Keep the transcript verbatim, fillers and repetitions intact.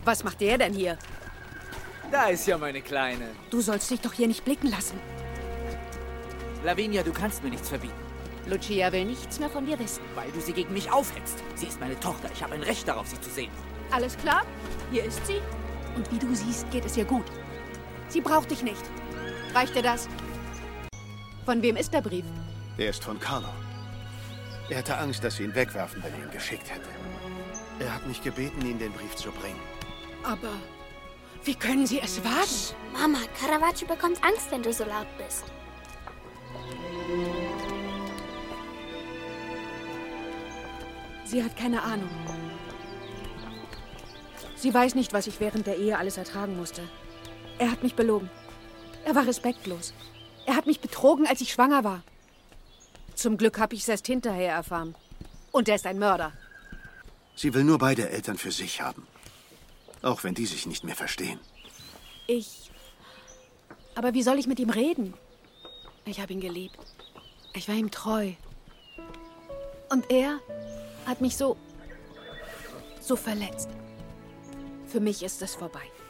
Was macht der denn hier? Da ist ja meine Kleine. Du sollst dich doch hier nicht blicken lassen. Lavinia, du kannst mir nichts verbieten. Lucia will nichts mehr von dir wissen. Weil du sie gegen mich aufhetzt. Sie ist meine Tochter. Ich habe ein Recht darauf, sie zu sehen. Alles klar? Hier ist sie. Und wie du siehst, geht es ihr gut. Sie braucht dich nicht. Reicht dir das? Von wem ist der Brief? Der ist von Carlo. Er hatte Angst, dass sie ihn wegwerfen, wenn er ihn geschickt hätte. Er hat mich gebeten, Ihnen den Brief zu bringen. Aber wie können Sie es wagen? Mama, Caravaggio bekommt Angst, wenn du so laut bist. Sie hat keine Ahnung. Sie weiß nicht, was ich während der Ehe alles ertragen musste. Er hat mich belogen. Er war respektlos. Er hat mich betrogen, als ich schwanger war. Zum Glück habe ich es erst hinterher erfahren. Und er ist ein Mörder. Sie will nur beide Eltern für sich haben. Auch wenn die sich nicht mehr verstehen. Ich... Aber wie soll ich mit ihm reden? Ich habe ihn geliebt. Ich war ihm treu. Und er hat mich so... so verletzt. Für mich ist es vorbei.